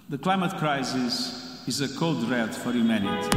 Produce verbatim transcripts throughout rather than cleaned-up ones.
The climate crisis is a code red for humanity.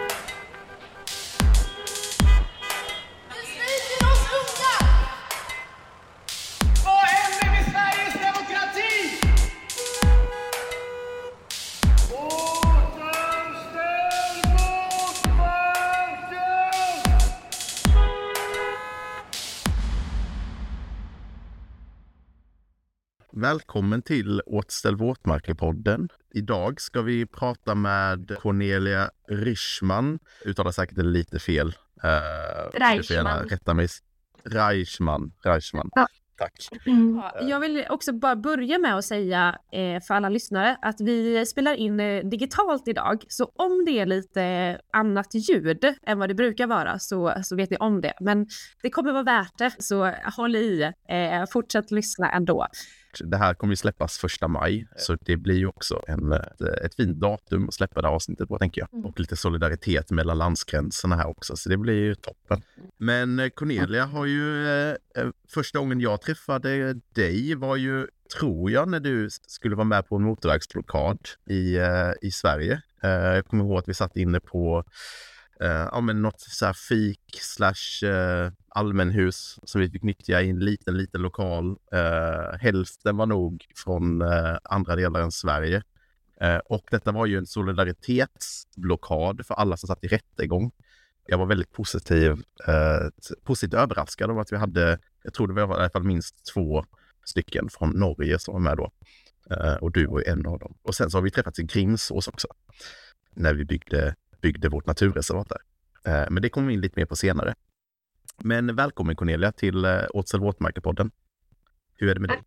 Välkommen till Återställ våtmarker-podden. Idag ska vi prata med Cornelia Reichman. Uttalar säkert lite fel. Uh, Reichman. Rätta mig. Reichman. Reichman. Ja. Tack. Mm. Jag vill också bara börja med att säga eh, för alla lyssnare att vi spelar in eh, digitalt idag. Så om det är lite annat ljud än vad det brukar vara så, så vet ni om det. Men det kommer vara värt det, så håll i. Eh, fortsätt lyssna ändå. Det här kommer ju släppas första maj, så det blir ju också en, ett, ett fint datum att släppa det avsnittet på, tänker jag. Mm. Och lite solidaritet mellan landsgränserna här också, så det blir ju toppen. Men Cornelia har ju, eh, första gången jag träffade dig var ju, tror jag, när du skulle vara med på en motorvägsblockad i, eh, i Sverige. Eh, jag kommer ihåg att vi satt inne på Uh, ja, men något så här fik slash uh, allmänhus som vi fick nyttja i en liten, liten lokal. Uh, hälften var nog från uh, andra delar än Sverige. Uh, och detta var ju en solidaritetsblockad för alla som satt i rättegång. Jag var väldigt positiv, uh, positivt överraskad av att vi hade, jag tror det var i alla fall minst två stycken från Norge som var med då. Uh, och du var ju en av dem. Och sen så har vi träffats i Grimsås också. När vi byggde byggde vårt naturreservat där. Eh, men det kommer vi in lite mer på senare. Men välkommen Cornelia till eh, Återställ våtmarker-podden. Hur är det med Tack. dig?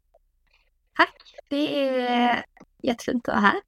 Tack, det är jättefint att vara här.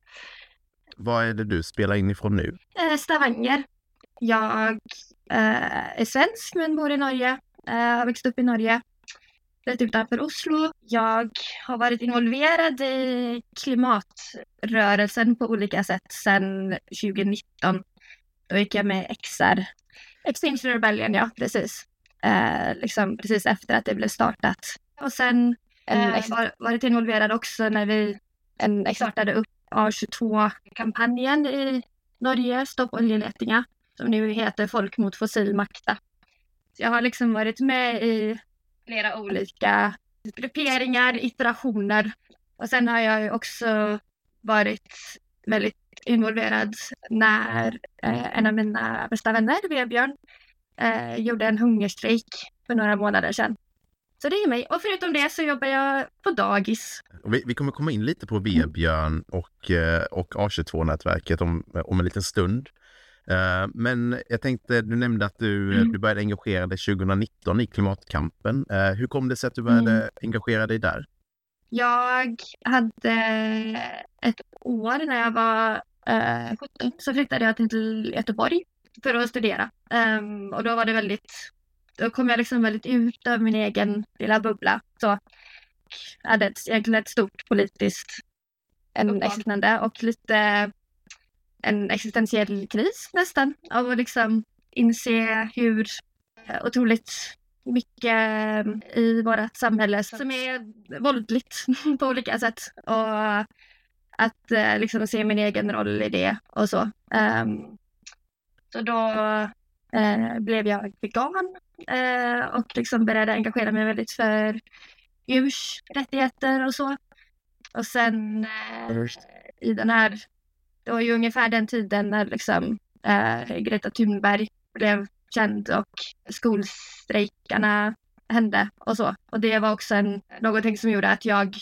Vad är det du spelar in ifrån nu? Eh, Stavanger. Jag eh, är svensk men bor i Norge. Eh, har växt upp i Norge. Rätt utanför Oslo. Jag har varit involverad i klimatrörelsen på olika sätt sedan tjugonitton. Då gick jag med X R. Extinction Rebellion, ja, precis. Eh, liksom precis efter att det blev startat. Och sen eh, var, varit involverad också när vi en, startade upp A tjugotvå-kampanjen i Norge, Stopp oljeletningar, som nu heter Folk mot fossil makta. Så jag har liksom varit med i flera olika grupperingar, iterationer. Och sen har jag ju också varit väldigt involverad när eh, en av mina bästa vänner, Vebjörn, eh, gjorde en hungerstrejk för några månader sedan. Så det är mig. Och förutom det så jobbar jag på dagis. Vi, vi kommer komma in lite på Vebjörn och, och A tjugotvå-nätverket om, om en liten stund. Uh, men jag tänkte, du nämnde att du, mm. du började engagera dig tjugonitton i klimatkampen. Uh, hur kom det sig att du började mm. engagera dig där? Jag hade ett år när jag var uh, sjutton, så flyttade jag till Göteborg för att studera. Um, och då var det väldigt, då kom jag liksom väldigt ut av min egen lilla bubbla. Så jag hade ett, egentligen ett stort politiskt ämnande och lite en existentiell kris nästan, av att liksom inse hur otroligt mycket i vårt samhälle som är våldligt på olika sätt, och att liksom se min egen roll i det och så. Um, så då uh, blev jag vegan uh, och liksom började engagera mig väldigt för djurs rättigheter och så. Och sen uh, i den här, det var ju ungefär den tiden när liksom, äh, Greta Thunberg blev känd och skolstrejkarna hände och så. Och det var också en, någonting som gjorde att jag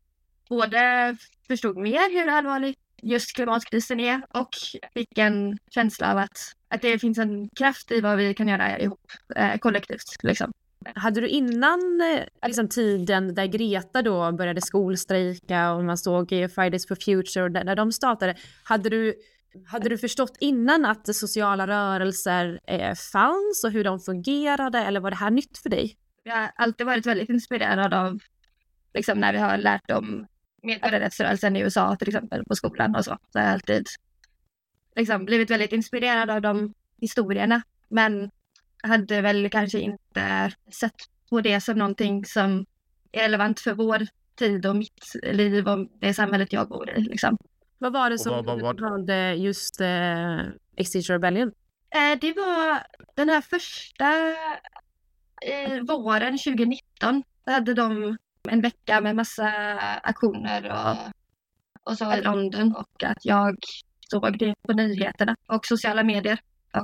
både förstod mer hur allvarlig just klimatkrisen är och fick en känsla av att, att det finns en kraft i vad vi kan göra ihop äh, kollektivt. Liksom. Hade du innan liksom, tiden där Greta då började skolstrejka och man såg Fridays for Future där, där de startade, hade du, hade du förstått innan att sociala rörelser eh, fanns och hur de fungerade, eller var det här nytt för dig? Jag har alltid varit väldigt inspirerad av liksom, när vi har lärt om medborgarrättsrörelsen i U S A till exempel på skolan och så. Så jag har alltid liksom, blivit väldigt inspirerad av de historierna, men hade väl kanske inte sett på det som någonting som är relevant för vår tid och mitt liv och det samhället jag bor i. Liksom. Vad var det som vad, vad, vad... valde just eh, Extinction Rebellion? Eh, det var den här första eh, våren tjugonitton. Då hade de en vecka med massa aktioner och, och så i London. Och att jag såg det på nyheterna och sociala medier.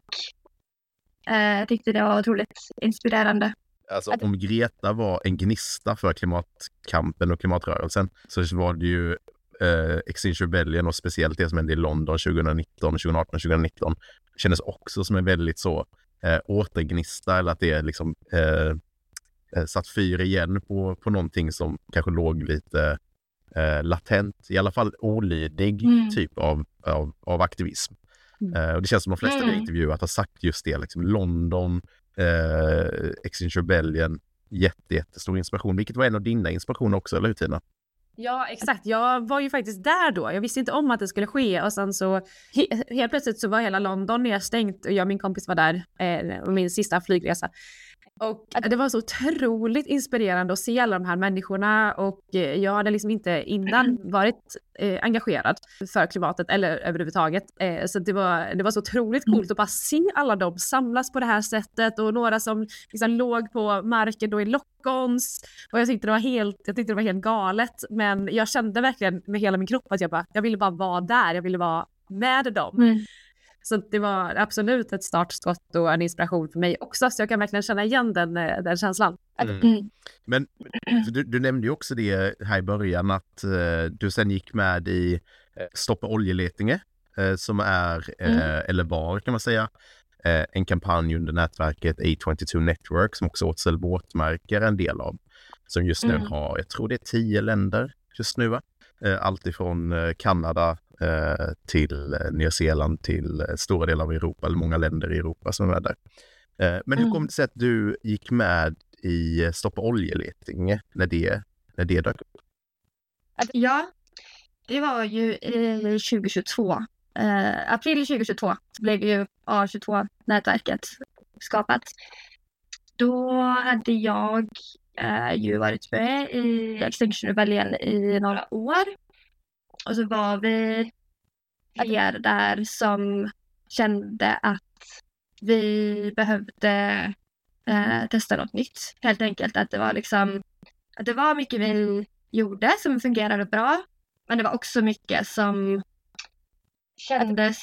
Och eh, tyckte det var otroligt inspirerande. Alltså om Greta var en gnista för klimatkampen och klimatrörelsen så var det ju eh, Extinction Rebellion och speciellt det som hände i London tjugonitton, tjugoarton, tjugonitton kändes också som en väldigt så eh, återgnista eller att det är liksom eh, satt fyr igen på, på någonting som kanske låg lite eh, latent, i alla fall olydig mm. typ av, av, av aktivism. Mm. Eh, och det känns som de flesta mm. vi intervjuat har sagt just det, liksom London, eh, Extinction Rebellion, jätte, jättestor inspiration, vilket var en av dina inspirationer också, eller hur Tina? Ja, exakt. Jag var ju faktiskt där då. Jag visste inte om att det skulle ske och sen så he- helt plötsligt så var hela London nedstängt och jag och min kompis var där eh, min sista flygresa. Och det var så otroligt inspirerande att se alla de här människorna och jag hade liksom inte innan varit eh, engagerad för klimatet eller överhuvudtaget. Eh, så det var, det var så otroligt coolt att bara se alla dem samlas på det här sättet och några som liksom låg på marken då i lock-ons och jag tyckte det var helt, jag tyckte det var helt galet, men jag kände verkligen med hela min kropp att jag bara, jag ville bara vara där, jag ville vara med dem. Mm. Så det var absolut ett startskott och en inspiration för mig också. Så jag kan verkligen känna igen den, den känslan. Mm. Mm. Men du, du nämnde ju också det här i början att uh, du sen gick med i uh, Stoppa oljeletninge uh, som är, uh, mm. eller var kan man säga, uh, en kampanj under nätverket A tjugotvå Network som också Åtsel Våtmarker är en del av. Som just nu mm. har, jag tror det är tio länder just nu va? Uh, allt ifrån uh, Kanada till Nya Zeeland till stora delar av Europa eller många länder i Europa som är där. Men hur kom det sig att du gick med i Stoppa oljeletninge när det, när det dök upp? Ja, det var ju i tjugohundratjugotvå. Eh, april tjugohundratjugotvå så blev ju A tjugotvå-nätverket skapat. Då hade jag eh, ju varit med i Extinction Rebellion i några år. Och så var vi fler där som kände att vi behövde eh, testa något nytt. Helt enkelt att det var liksom att det var mycket vi gjorde som fungerade bra. Men det var också mycket som kändes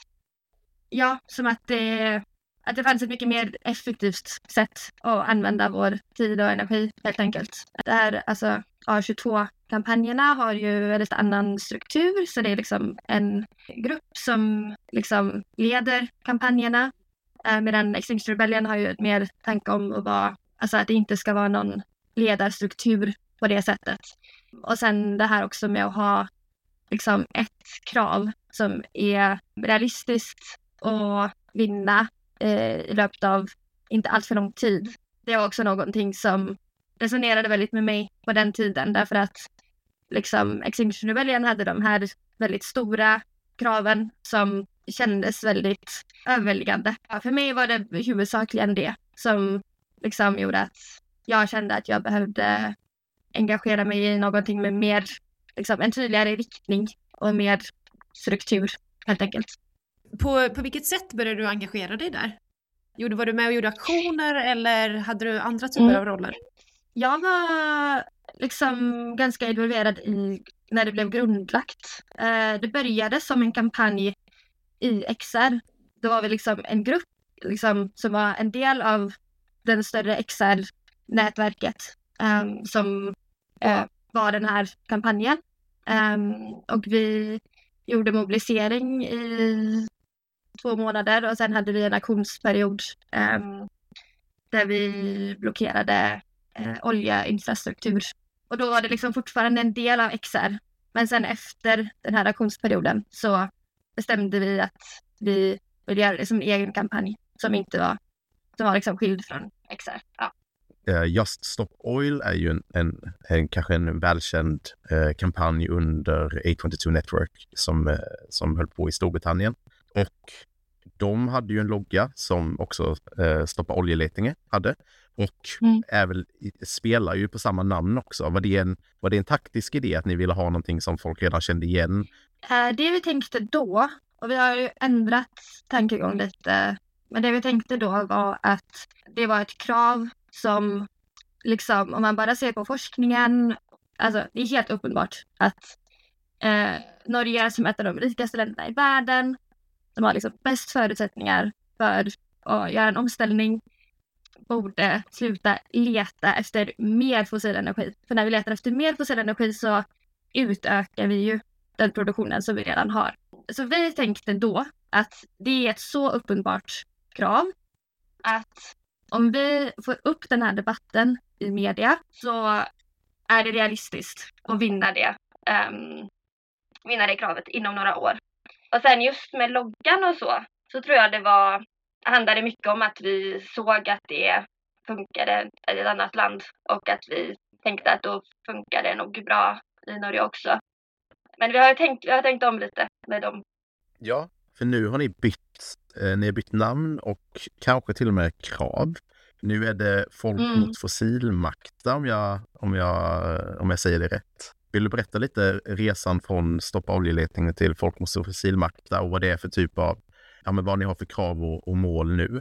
ja, som att det, att det fanns ett mycket mer effektivt sätt att använda vår tid och energi helt enkelt. Det här, alltså A tjugotvå-kampanjerna har ju en lite annan struktur så det är liksom en grupp som liksom leder kampanjerna eh, medan Extinction Rebellion har ju ett mer tanke om att vara, alltså att det inte ska vara någon ledarstruktur på det sättet. Och sen det här också med att ha liksom ett krav som är realistiskt och vinna eh, i löpet av inte allt för lång tid. Det är också någonting som resonerade väldigt med mig på den tiden därför att liksom Extinction Rebellion hade de här väldigt stora kraven som kändes väldigt överväldigande. Ja, för mig var det huvudsakligen det som liksom gjorde att jag kände att jag behövde engagera mig i någonting med mer, liksom en tydligare riktning och mer struktur helt enkelt. På, på vilket sätt började du engagera dig där? Gjorde, var du med och gjorde aktioner eller hade du andra typer mm. av roller? Jag var liksom ganska involverad i när det blev grundlagt. Eh, det började som en kampanj i X R. Då var vi liksom en grupp liksom, som var en del av den större X R-nätverket um, som uh, var den här kampanjen. Um, och vi gjorde mobilisering i två månader och sen hade vi en aktionsperiod um, där vi blockerade uh, oljeinfrastruktur. Och då var det liksom fortfarande en del av X R. Men sen efter den här aktionsperioden så bestämde vi att vi ville göra det som en egen kampanj som inte var, som var liksom skild från X R. Ja. Uh, Just Stop Oil är ju en, en, en kanske en välkänd uh, kampanj under A tjugotvå Network som, uh, som höll på i Storbritannien. Och de hade ju en logga som också uh, Stoppa oljeletninge hade. Och mm. är väl, spelar ju på samma namn också. Var det, en, var det en taktisk idé att ni ville ha någonting som folk redan kände igen Eh, det vi tänkte då, och vi har ju ändrat tankegång lite, men det vi tänkte då var att det var ett krav som liksom, om man bara ser på forskningen, alltså det är helt uppenbart att eh, Norge som ett av de rikaste länderna i världen, de har liksom bäst förutsättningar för att göra en omställning, borde sluta leta efter mer fossil energi. För när vi letar efter mer fossil energi så utökar vi ju den produktionen som vi redan har. Så vi tänkte då att det är ett så uppenbart krav att om vi får upp den här debatten i media så är det realistiskt att vinna det, um, vinna det kravet inom några år. Och sen just med loggan och så, så tror jag det var, handlade mycket om att vi såg att det funkade i ett annat land och att vi tänkte att då funkar det nog bra i Norge också. Men vi har tänkt, vi har tänkt om lite med dem. Ja, för nu har ni bytt, eh, ni har bytt namn och kanske till och med krav. Nu är det Folk Mm. mot fossilmakta, om jag, om, jag, om jag säger det rätt. Vill du berätta lite resan från Stoppa oljeletningen till Folk mot fossilmakta och vad det är för typ av, ja men vad ni har för krav och, och mål nu?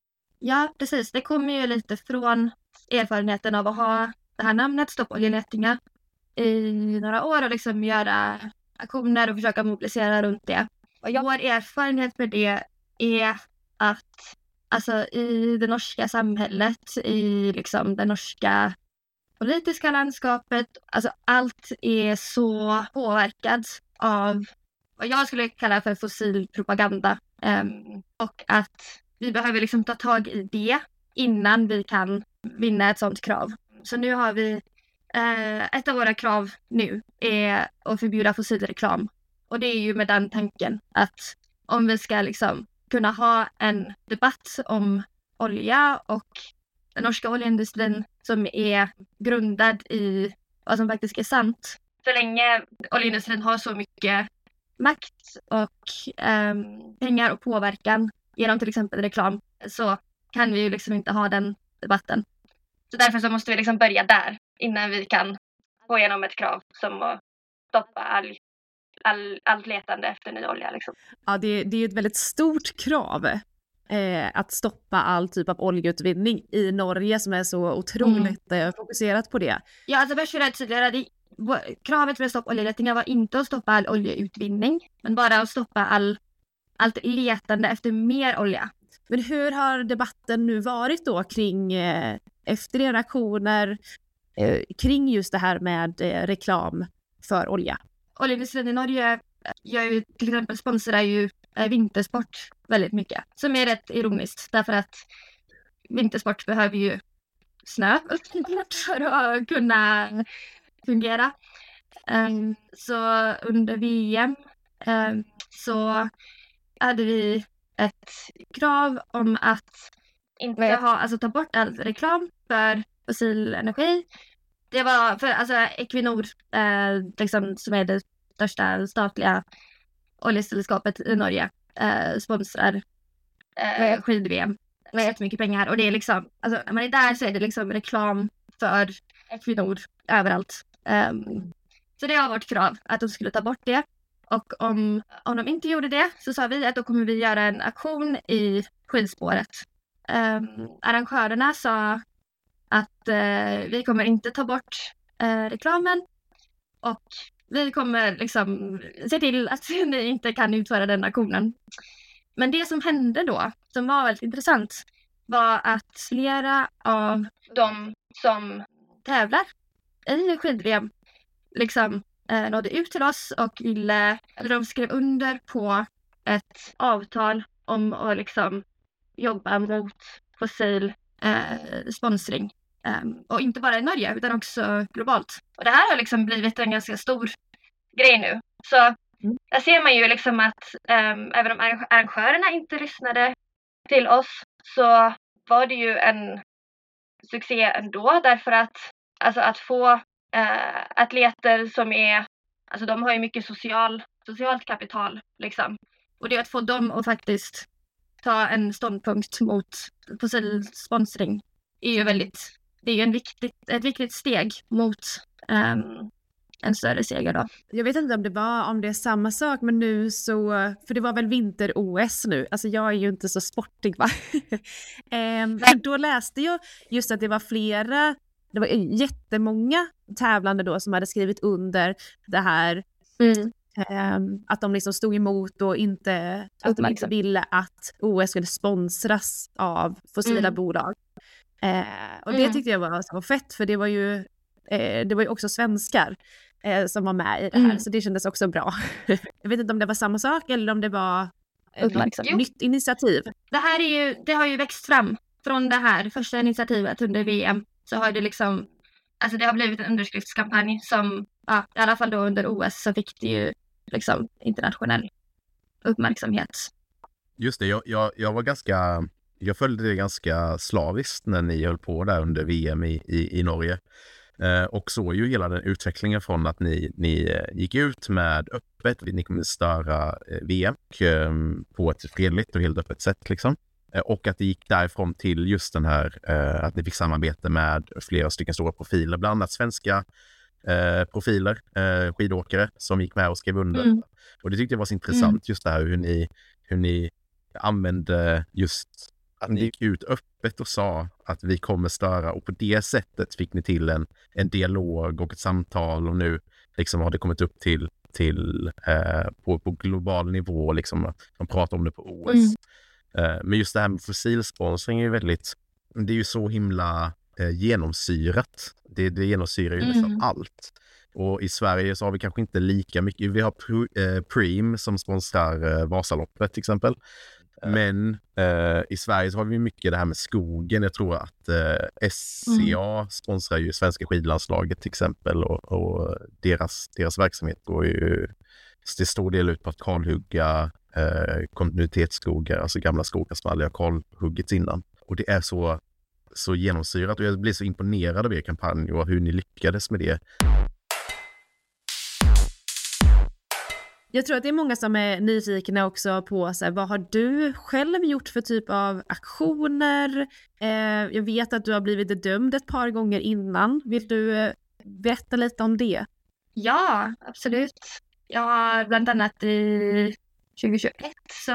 Ja, precis. Det kommer ju lite från erfarenheten av att ha det här namnet Stoppa oljeletningar i några år och liksom göra aktioner och försöka mobilisera runt det. Och jag, vår erfarenhet med det är att alltså, i det norska samhället, i liksom det norska politiska landskapet, alltså allt är så påverkat av vad jag skulle kalla för fossil propaganda. Um, och att vi behöver liksom ta tag i det innan vi kan vinna ett sådant krav. Så nu har vi, eh, ett av våra krav nu är att förbjuda fossil reklam. Och det är ju med den tanken att om vi ska liksom kunna ha en debatt om olja och den norska oljeindustrin som är grundad i vad som faktiskt är sant. Så länge oljeindustrin har så mycket makt och eh, pengar och påverkan genom till exempel reklam så kan vi ju liksom inte ha den debatten. Så därför så måste vi liksom börja där innan vi kan gå igenom ett krav som att stoppa all, all, allt letande efter ny olja. Liksom. Ja, det, det är ett väldigt stort krav eh, att stoppa all typ av oljeutvinning i Norge som är så otroligt mm. eh, fokuserat på det. Ja, alltså först och främst tydligare, det, kravet för att stoppa oljeletningar var inte att stoppa all oljeutvinning, men bara att stoppa all, allt letande efter mer olja. Men hur har debatten nu varit då kring eh, efter era aktioner eh, kring just det här med eh, reklam för olja? Oljeindustrin i Norge gör ju, till exempel sponsrar ju eh, vintersport väldigt mycket. Som är rätt ironiskt därför att vintersport behöver ju snö för att kunna fungera. Um, så under V M um, så hade vi ett krav om att inte ha, alltså ta bort all reklam för fossil energi. Det var för alltså Equinor, eh, liksom, som är det största statliga oljesällskapet i Norge, eh, sponsrar eh, skid-V M med jättemycket pengar. Och det är liksom, alltså när man är där så är det liksom reklam för Equinor överallt. Um, så det var vårt krav, att de skulle ta bort det. Och om, om de inte gjorde det så sa vi att då kommer vi göra en aktion i skidspåret. Um, arrangörerna sa att uh, vi kommer inte ta bort uh, reklamen och vi kommer liksom se till att ni inte kan utföra den aktionen. Men det som hände då, som var väldigt intressant, var att flera av de som tävlar i skid-V M liksom eh, nådde ut till oss och ville, eller de skrev under på ett avtal om att liksom jobba mot fossil eh, sponsring. Um, och inte bara i Norge utan också globalt. Och det här har liksom blivit en ganska stor grej nu. Så mm. där ser man ju liksom att um, även om arrangörerna inte lyssnade till oss så var det ju en succé ändå. Därför att, alltså att få uh, atleter som är, alltså de har ju mycket social, socialt kapital liksom. Och det är att få dem att faktiskt ta en ståndpunkt mot fossil sponsring är ju väldigt, det är ju en viktigt, ett viktigt steg mot um, en större seger då. Jag vet inte om det var om det är samma sak, men nu så, för det var väl vinter-O S nu. Alltså jag är ju inte så sportig, va? ehm, då läste jag just att det var flera, det var jättemånga tävlande då som hade skrivit under det här. Mm. Um, att de liksom stod emot och inte, att de inte ville att O S skulle sponsras av fossila Mm. bolag. Uh, och det Mm. tyckte jag var så fett, för det var ju, uh, det var ju också svenskar uh, som var med i det här, Mm. så det kändes också bra. Jag vet inte om det var samma sak eller om det var ett Jo. nytt initiativ. Det här är ju, det har ju växt fram från det här första initiativet under V M, så har det liksom, alltså det har blivit en underskriftskampanj som, ja, i alla fall då under O S så fick det ju liksom internationell uppmärksamhet. Just det, jag, jag, jag var ganska, jag följde det ganska slaviskt när ni höll på där under V M i, i, i Norge. Eh, och så ju hela den utvecklingen från att ni, ni gick ut med öppet, ni kommer störa eh, V M eh, på ett fredligt och helt öppet sätt liksom. Eh, och att det gick därifrån till just den här, eh, att ni fick samarbete med flera stycken stora profiler, bland annat svenska Eh, profiler, eh, skidåkare som gick med och skrev under. Mm. Och det tyckte jag var så intressant, Mm. just det här hur ni, hur ni använde just att ni gick ut öppet och sa att vi kommer störa, och på det sättet fick ni till en, en dialog och ett samtal, och nu liksom har det kommit upp till, till eh, på, på global nivå, liksom man pratar om det på O S. Mm. Eh, men just det här med fossilsponsring är ju väldigt, det är ju så himla eh, genomsyrat. Det, det genomsyrar ju Mm. nästan allt. Och i Sverige så har vi kanske inte lika mycket. Vi har Pr- eh, Preem som sponsrar eh, Vasaloppet till exempel. Men eh, i Sverige så har vi mycket det här med skogen. Jag tror att eh, S C A sponsrar ju svenska skidlandslaget till exempel. Och, och deras, deras verksamhet går ju till stor del ut på att kalhugga eh, kontinuitetsskogar. Alltså gamla skogar som aldrig har kalhuggits innan. Och det är så så genomsyrat, och jag blir så imponerad av er kampanj och hur ni lyckades med det. Jag tror att det är många som är nyfikna också på så här, vad har du själv gjort för typ av aktioner? Eh, jag vet att du har blivit dömd ett par gånger innan. Vill du eh, berätta lite om det? Ja, absolut. Jag har bland annat i tjugohundratjugoett så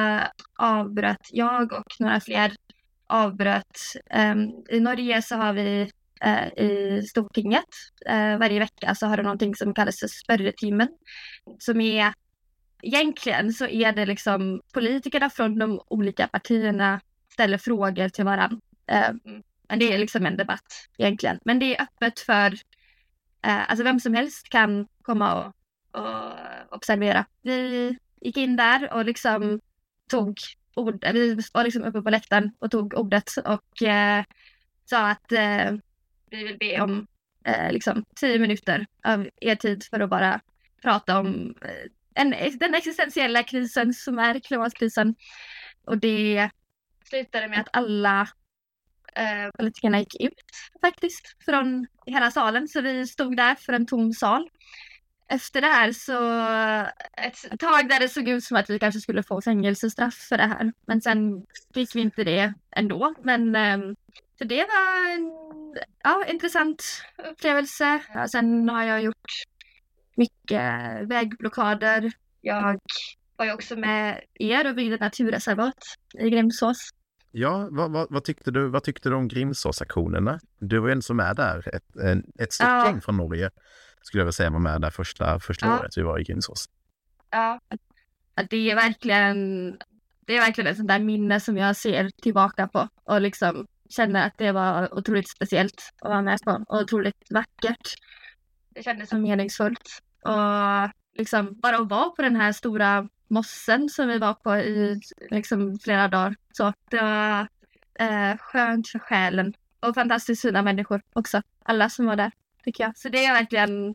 avbröt jag och några fler avbröt. Um, I Norge så har vi uh, i Stortinget uh, varje vecka så har det någonting som kallas för spørretimen, som är egentligen så är det liksom politikerna från de olika partierna ställer frågor till varandra. Um, men det är liksom en debatt egentligen, men det är öppet för uh, alltså vem som helst kan komma och, och observera. Vi gick in där och liksom tog ord, vi var liksom uppe på läktaren och tog ordet och eh, sa att eh, vi vill be om eh, liksom tio minuter av er tid för att bara prata om eh, en, den existentiella krisen som är klimatkrisen. Och det slutade med att alla eh, politikerna gick ut faktiskt från hela salen, så vi stod där för en tom sal. Efter det här så ett tag där det såg ut som att vi kanske skulle få fängelsestraff för det här. Men sen fick vi inte det ändå. Men så det var en ja, intressant upplevelse. Ja, sen har jag gjort mycket vägblockader. Jag var ju också med er och byggde naturreservat i Grimsås. Ja, vad, vad, vad, tyckte du, vad tyckte du om Grimsåsaktionerna? Du var ju en som är där. Ett, en, ett stort Ja. gäng från Norge skulle jag väl säga var med där första, första Ja. året vi var i Grimsås. Ja, det är verkligen det är verkligen ett sånt där minne som jag ser tillbaka på och liksom känner att det var otroligt speciellt att vara med på och otroligt vackert. Det kändes som meningsfullt och liksom bara att vara på den här stora mossen som vi var på i liksom flera dagar. Så det var eh, skönt för själen och fantastiskt fina människor också. Alla som var där, tycker jag. Så det är verkligen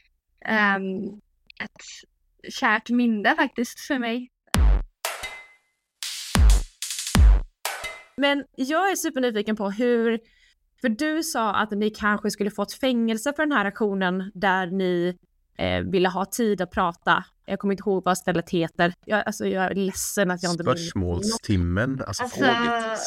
um, ett kärt minne faktiskt för mig. Men jag är supernyfiken på hur, för du sa att ni kanske skulle fått fängelse för den här aktionen där ni eh, ville ha tid att prata. Jag kommer inte ihåg vad stället heter. Jag, alltså, jag är ledsen att jag inte minns. Spörsmålstimmen, alltså, Alltså, fråget,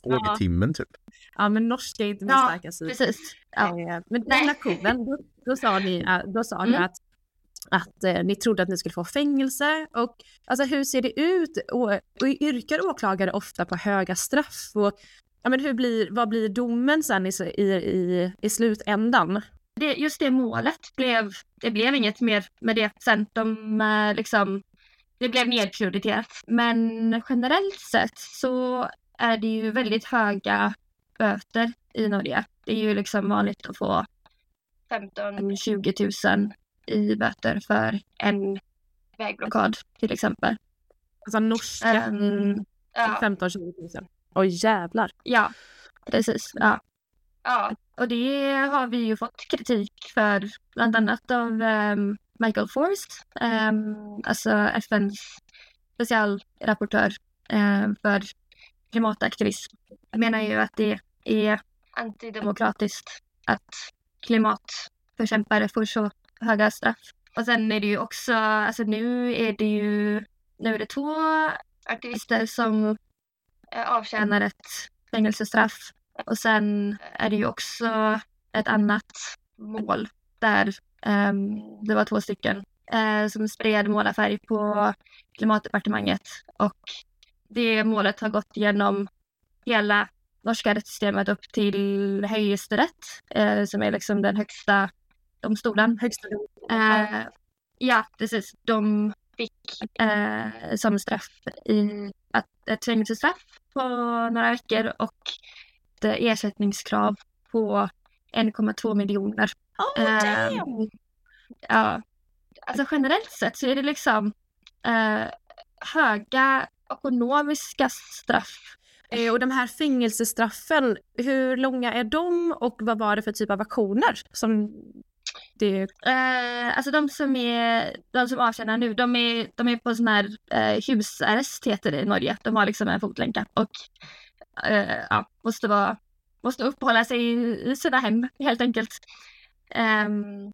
frågetimmen typ. Ja, men norska är inte min Ja, starka sida. precis. Ja. Eh, Men den aktionen, då, då sa ni, eh, då sa ni Mm. att, att eh, ni trodde att ni skulle få fängelse. Och alltså, hur ser det ut? Och, och yrkar åklagare ofta på höga straff? Och, ja, men hur blir, vad blir domen sen i, i, i, i slutändan? Det, just det målet blev, det blev inget mer med det sen. De, eh, liksom, det blev nedprioriterat. Men generellt sett så är det ju väldigt höga böter i Norge. Det är ju liksom vanligt att få femton till tjugo tusen i böter för en vägblockad till exempel. Alltså norska, Um, ja, femton till tjugo tusen. Oj jävlar. ja, precis. Ja. Ja, och det har vi ju fått kritik för bland annat av um, Michael Forst, um, alltså F N:s specialrapportör um, för klimataktivism. Jag menar ju att det är antidemokratiskt att klimatförkämpare får så höga straff. Och sen är det ju också, alltså nu är det ju, nu är det två aktivister som eh, avtjänar ett fängelsestraff. Och sen är det ju också ett annat mål där um, det var två stycken uh, som spred målarfärg på klimatdepartementet. Och det målet har gått igenom hela norska rättssystemet upp till Høyesterett, uh, som är liksom den högsta domstolen. Högsta domstolen. Uh, ja, precis. De fick uh, som straff i att, ett fängelsestraff på några veckor och ersättningskrav på en komma två miljoner. Oh, um, ja, alltså generellt sett så är det liksom uh, höga ekonomiska straff. Eh, och de här fängelsestraffen, hur långa är de och vad var det för typ av aktioner som det... Uh, alltså de som är de som avtjänar nu, de är, de är på sån här uh, husarrest heter det i Norge. De har liksom en fotlänka och uh, ja, måste vara måste uppehålla sig i, i sina hem helt enkelt. Um,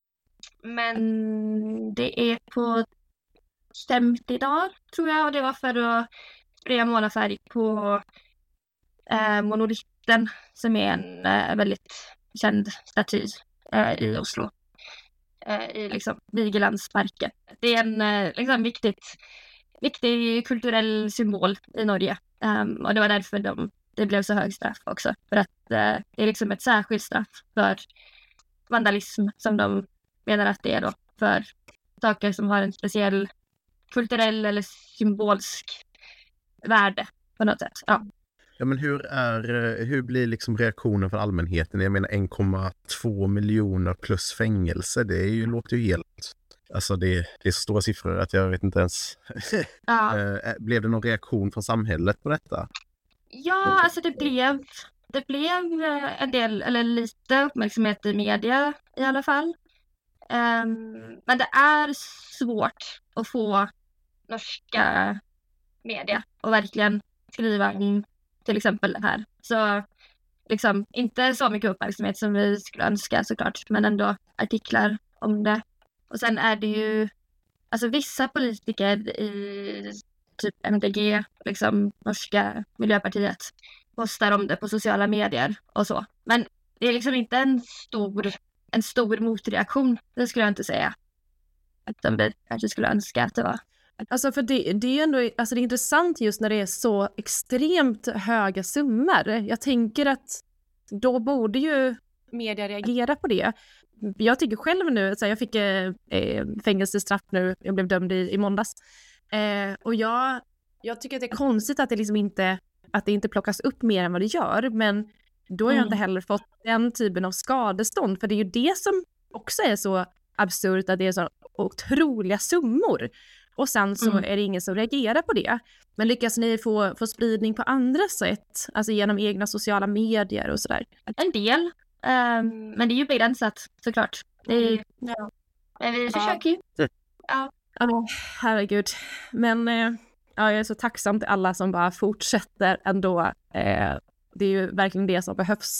men det är på femtio dagar tror jag, och det var för att spraya målarfärg på uh, monoliten som är en uh, väldigt känd staty uh, i Oslo. Uh, I liksom Vigelandsparken. Det är en uh, liksom viktigt, viktig kulturell symbol i Norge. Um, och det var därför de det blev så hög straff också. För att eh, det är liksom ett särskilt straff för vandalism som de menar att det är då. För saker som har en speciell kulturell eller symbolsk värde på något sätt. Ja. Ja, men hur, är, hur blir liksom reaktionen från allmänheten? Jag menar en komma två miljoner plus fängelse. Det är ju, låter ju helt... Alltså det, det är så stora siffror att jag vet inte ens... Ja. Blev det någon reaktion från samhället på detta? Ja, alltså det blev, det blev en del, eller lite uppmärksamhet i media i alla fall. Um, men det är svårt att få norska media och verkligen skriva om till exempel det här. Så liksom inte så mycket uppmärksamhet som vi skulle önska såklart, men ändå artiklar om det. Och sen är det ju, alltså vissa politiker i typ M D G, liksom norska Miljöpartiet, postar om det på sociala medier och så. Men det är liksom inte en stor, en stor motreaktion, det skulle jag inte säga. Som vi kanske skulle önska att det var. Alltså för det, det är ju ändå, alltså det är intressant just när det är så extremt höga summor. Jag tänker att då borde ju media reagera på det. Jag tycker själv nu, så jag fick eh, fängelsestraff nu, jag blev dömd i, i måndags. Eh, och jag, jag tycker att det är konstigt att det liksom inte, att det inte plockas upp mer än vad det gör. Men då har jag Mm. inte heller fått den typen av skadestånd. För det är ju det som också är så absurt, att det är så otroliga summor. Och sen så Mm. är det ingen som reagerar på det. Men lyckas ni få, få spridning på andra sätt? Alltså genom egna sociala medier och sådär? En del, ehm, men det är ju begränsat såklart. Det är, ja. Men vi försöker ju. Ja. Ja, herregud. Men eh, ja, jag är så tacksam till alla som bara fortsätter ändå. Eh, det är ju verkligen det som behövs.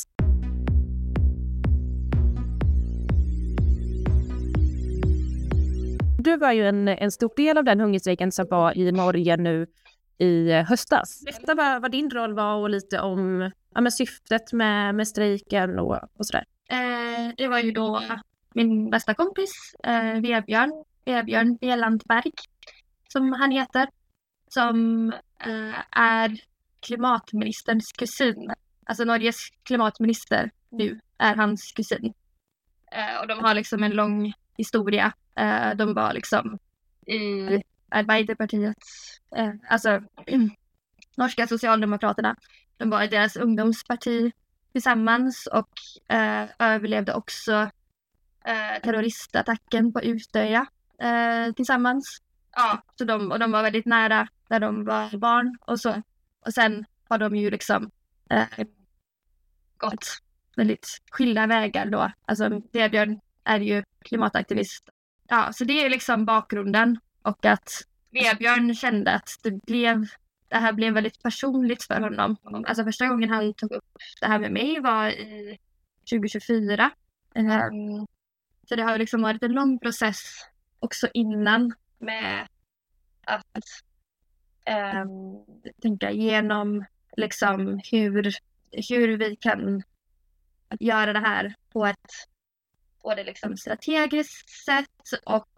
Du var ju en, en stor del av den hungerstrejken som var i Norge nu i höstas. Berätta bara vad din roll var och lite om ja, men syftet med, med strejken och, och sådär. Eh, det var ju då min bästa kompis, eh, Vebjörn, Vebjörn Velandberg, som han heter, som eh, är klimatministerns kusin. Alltså Norges klimatminister nu är hans kusin. Eh, och de har liksom en lång historia. Eh, de var liksom i Arbeiderpartiet, eh, alltså norska socialdemokraterna. De var i deras ungdomsparti tillsammans och eh, överlevde också eh, terroristattacken på Utöja eh, tillsammans. Ja, så de, och de var väldigt nära när de var barn och så. Och sen har de ju liksom eh, gått väldigt skilda vägar då. Alltså Vebjörn är ju klimataktivist. Ja, så det är liksom bakgrunden. Och att Vebjörn kände att det blev det här blev väldigt personligt för honom. Alltså första gången han tog upp det här med mig var i tjugo tjugofyra. Um, så det har liksom varit en lång process också innan med att um, tänka igenom liksom hur, hur vi kan göra det här på ett både liksom strategiskt sätt och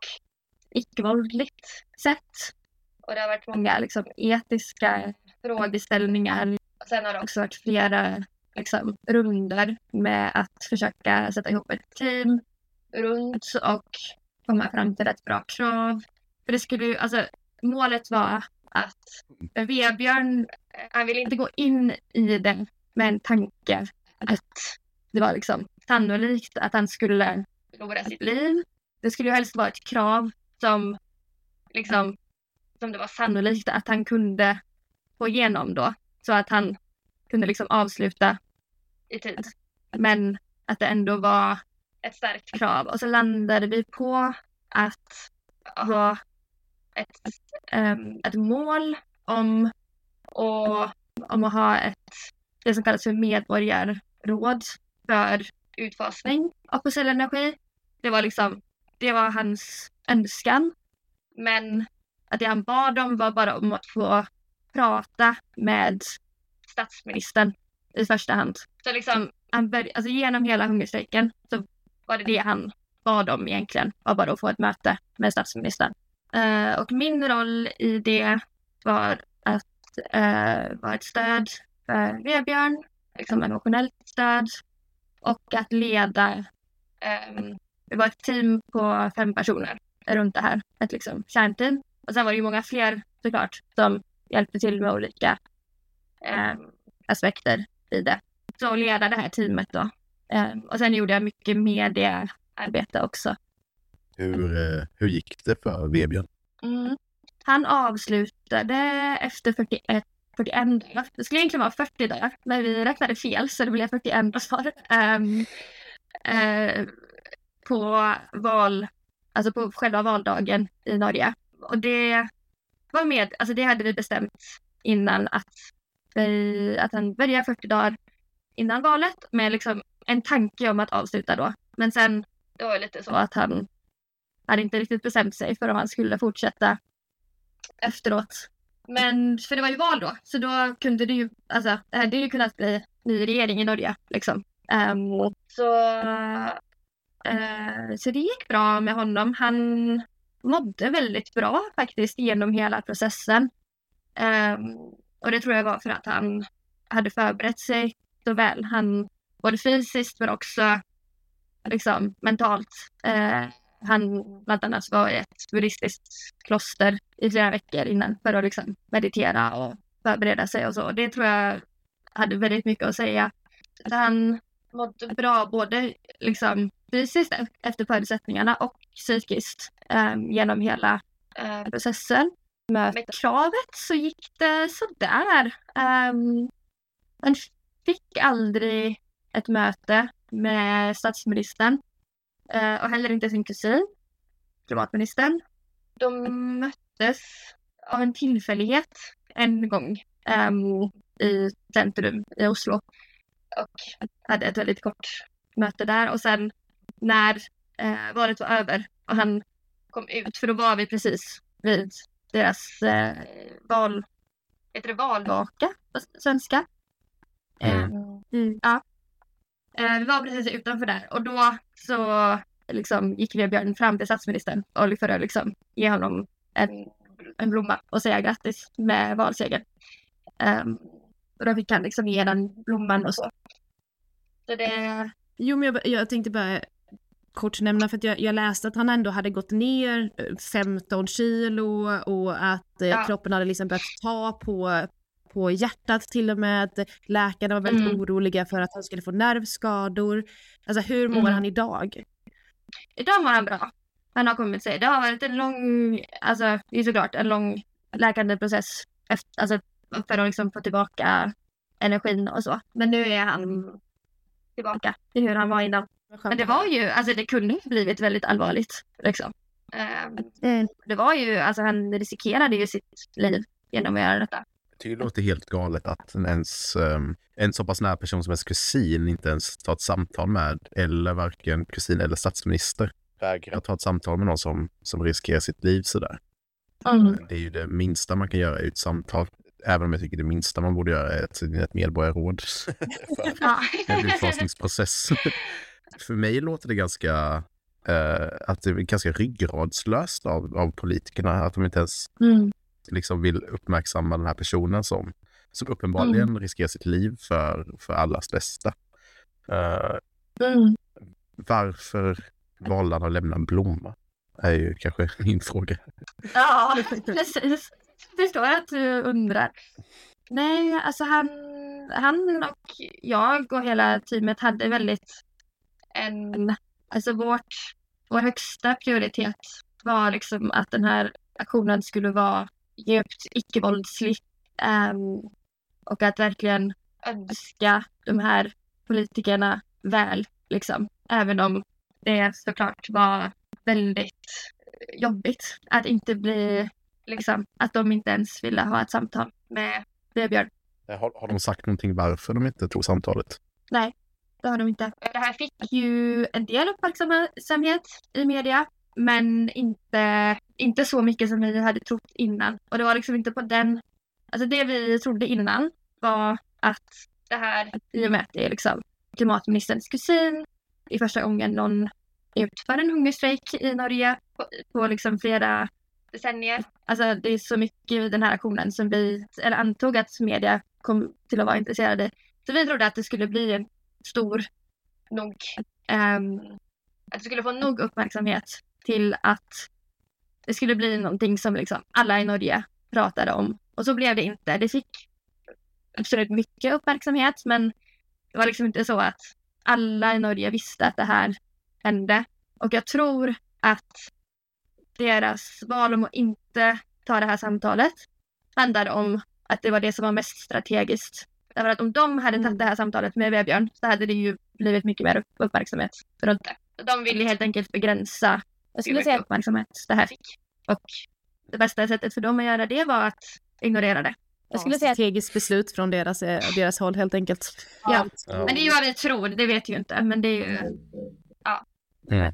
icke-våldligt sätt. Och det har varit många liksom, etiska frågeställningar. Och sen har det också varit flera liksom, runder med att försöka sätta ihop ett team runt och komma fram till ett bra krav. För det skulle ju, alltså, målet var att Vebjörn, han ville inte gå in i det med en tanke att det var liksom sannolikt att han skulle förlora sitt liv. Det skulle ju helst vara ett krav som liksom som det var sannolikt att han kunde få igenom då. Så att han kunde liksom avsluta i tid. Men att det ändå var ett starkt krav. Och så landade vi på att ha ett, um, ett mål om, och, om att ha ett, det som kallas för medborgarråd för utfasning av fossil energi. Det var liksom, det var hans önskan. Men att det han bad om var bara om att få prata med statsministern i första hand. Så liksom, han började, alltså genom hela hungerstrejken så var det det han bad om egentligen. Var bara att få ett möte med statsministern. Uh, och min roll i det var att uh, vara ett stöd för Vebjörn. Liksom emotionellt stöd. Och att leda, um, det var ett team på fem personer runt det här. Ett liksom kärnteam. Och sen var det ju många fler såklart som hjälpte till med olika eh, aspekter i det. Så leda det här teamet då. Eh, och sen gjorde jag mycket mediearbete också. Hur, eh, hur gick det för Vebjörn? Mm. Han avslutade efter fyrtioett, fyrtioen dagar. Det skulle egentligen vara fyrtio dagar. Men vi räknade fel så det blev fyrtioen dagar. Um, uh, på val, alltså på själva valdagen i Norge. Och det var med, alltså det hade vi bestämt innan att, vi, att han började fyrtio dagar innan valet med liksom en tanke om att avsluta då. Men sen det var lite så att han hade inte riktigt bestämt sig för om han skulle fortsätta efteråt. Men för det var ju val då, så då kunde det ju, alltså det hade ju kunnat bli ny regering i Norge liksom. Um, så, uh, så det gick bra med honom. Han mådde väldigt bra faktiskt genom hela processen. Um, och det tror jag var för att han hade förberett sig så väl. Han både fysiskt men också liksom mentalt. Uh, han bland annat var i ett buddhistiskt kloster i flera veckor innan för att liksom meditera och förbereda sig och så. Det tror jag hade väldigt mycket att säga. Att han mådde bra både liksom fysiskt efter förutsättningarna och psykiskt um, genom hela uh, processen. Med kravet så gick det sådär. Um, man fick aldrig ett möte med statsministern uh, och heller inte sin kusin, klimatministern. De möttes av en tillfällighet en gång um, i centrum i Oslo och hade ett väldigt kort möte där. Och sen när uh, valet var över och han kom ut, för då var vi precis vid deras eh, val, heter det valvaka på svenska. Mm. Mm. Ja. Vi var precis utanför där och då så liksom gick Vebjörn fram till statsministern och för att liksom ge honom en, en blomma och säga grattis med valsegern. Um, och då fick han liksom ge den blomman och så. Så det... Jo, men jag, jag tänkte bara kort nämna för att jag, jag läste att han ändå hade gått ner femton kilo och att eh, ja. kroppen hade liksom börjat ta på, på hjärtat till och med. Läkarna var väldigt mm. oroliga för att han skulle få nervskador. Alltså hur mår mm. han idag? Idag mår han bra. Han har kommit sig. Det har varit en lång, alltså det är såklart en lång läkande process efter, alltså, för att liksom få tillbaka energin och så. Men nu är han tillbaka till hur han var innan. Men det var ju, alltså det kunde ha blivit väldigt allvarligt liksom. Mm. Det var ju, alltså han riskerade ju sitt liv genom att göra detta. Det låter helt galet att ens, um, en så pass nära person som ens kusin inte ens tar ett samtal med, eller varken kusin eller statsminister vägrar ta ett samtal med någon som, som riskerar sitt liv sådär. Mm. Det är ju det minsta man kan göra, ett samtal. Även om jag tycker det minsta man borde göra är ett, ett medborgarråd för en utfasningsprocess. För mig låter det ganska uh, att det är ganska ryggradslöst av, av politikerna att de inte ens mm. liksom vill uppmärksamma den här personen som, som uppenbarligen mm. riskerar sitt liv för, för allas bästa. Uh, mm. Varför valde han att lämna en blomma? Är ju kanske min fråga. Ja, precis. Förstår att du undrar. Nej, alltså han, han och jag och hela teamet hade väldigt en, alltså vårt, vår högsta prioritet var liksom att den här aktionen skulle vara djupt icke-våldslig um, och att verkligen önska de här politikerna väl liksom, även om det såklart var väldigt jobbigt att inte bli liksom, att de inte ens ville ha ett samtal med Vebjörn. Har, har de sagt någonting varför de inte tog samtalet? Nej, det har de inte. Det här fick ju en del uppmärksamhet i media, men inte, inte så mycket som vi hade trott innan. Och det var liksom inte på den, alltså det vi trodde innan var att det här, i och med att det är liksom klimatministerns kusin, i första gången någon utför en hungerstrejk i Norge på, på liksom flera decennier. Alltså det är så mycket i den här aktionen som vi, eller antog att media kom till att vara intresserade. Så vi trodde att det skulle bli en stor nog, um, att det skulle få nog uppmärksamhet till att det skulle bli någonting som liksom alla i Norge pratade om. Och så blev det inte. Det fick absolut mycket uppmärksamhet, men det var liksom inte så att alla i Norge visste att det här hände. Och jag tror att deras val om att inte ta det här samtalet handlade om att det var det som var mest strategiskt. Därför att om de hade tagit det här samtalet med Vebjörn så hade det ju blivit mycket mer uppmärksamhet runt det. De ville helt enkelt begränsa jag skulle säga uppmärksamhet det här fick. Och det bästa sättet för dem att göra det var att ignorera det. Jag skulle ja, säga strategiskt beslut från deras, deras håll helt enkelt. Ja, ja. Men det är ju vad vi tror, det vet ju inte. Men det är ju... Ja. Mm.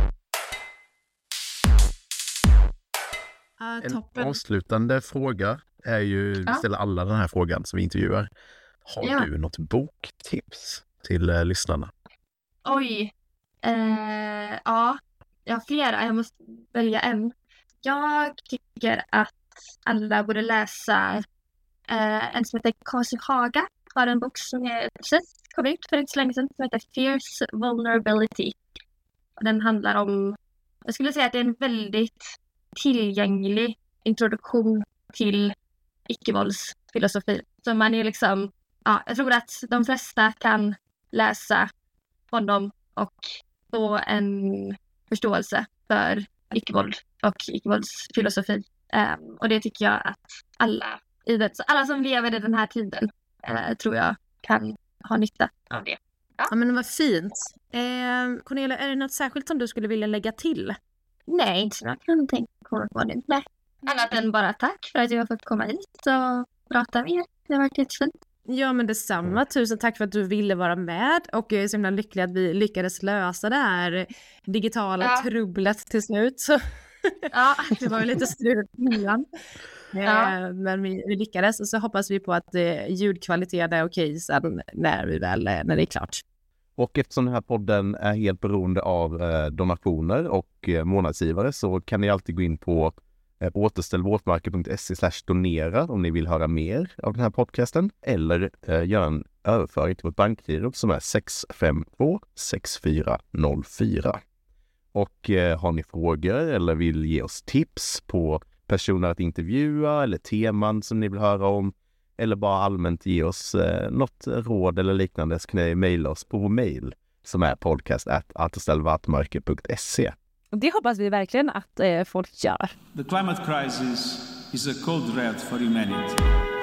Uh, en avslutande fråga är ju, vi ställer alla den här frågan som vi intervjuar. Har ja. du något boktips till uh, lyssnarna? Oj. Uh, ja, jag har flera. Jag måste välja en. Jag tycker att alla borde läsa uh, en som heter Kazu Haga. Har en bok som är precis kom ut för inte så länge sedan som heter Fierce Vulnerability. Och den handlar om, jag skulle säga att det är en väldigt tillgänglig introduktion till icke-våldsfilosofi. Så man är liksom, ja, jag tror att de flesta kan läsa honom och få en förståelse för icke-våld och icke-våldsfilosofi. Um, och det tycker jag att alla, alla som lever i den här tiden uh, tror jag kan ha nytta av det. Ja, ja men vad fint. Eh, Cornelia, är det något särskilt som du skulle vilja lägga till? Nej, inte så jag kan tänka på det. Nej. Annat än bara tack för att jag har fått komma hit och prata med er. Det har varit jättefint. Ja, men detsamma. Tusen tack för att du ville vara med. Och jag är så himla lycklig att vi lyckades lösa det här digitala ja. trubblet till slut. Så ja. det var ju lite strul innan. Ja. Men vi, vi lyckades, och så hoppas vi på att eh, ljudkvaliteten är okej sen när, vi väl, när det är klart. Och eftersom den här podden är helt beroende av eh, donationer och eh, månadsgivare, så kan ni alltid gå in på eh, återställvåtmarker punkt se slash donera om ni vill höra mer av den här podcasten, eller eh, göra en överföring till vårt bankgiro som är sex fem två sex fyra noll fyra. Och eh, har ni frågor eller vill ge oss tips på personer att intervjua eller teman som ni vill höra om, eller bara allmänt ge oss eh, något råd eller liknande, så kan ni mejla oss på vår mejl som är podcast at återställvåtmarker punkt se. Och det hoppas vi verkligen att eh, folk gör. The climate crisis is a code red for humanity.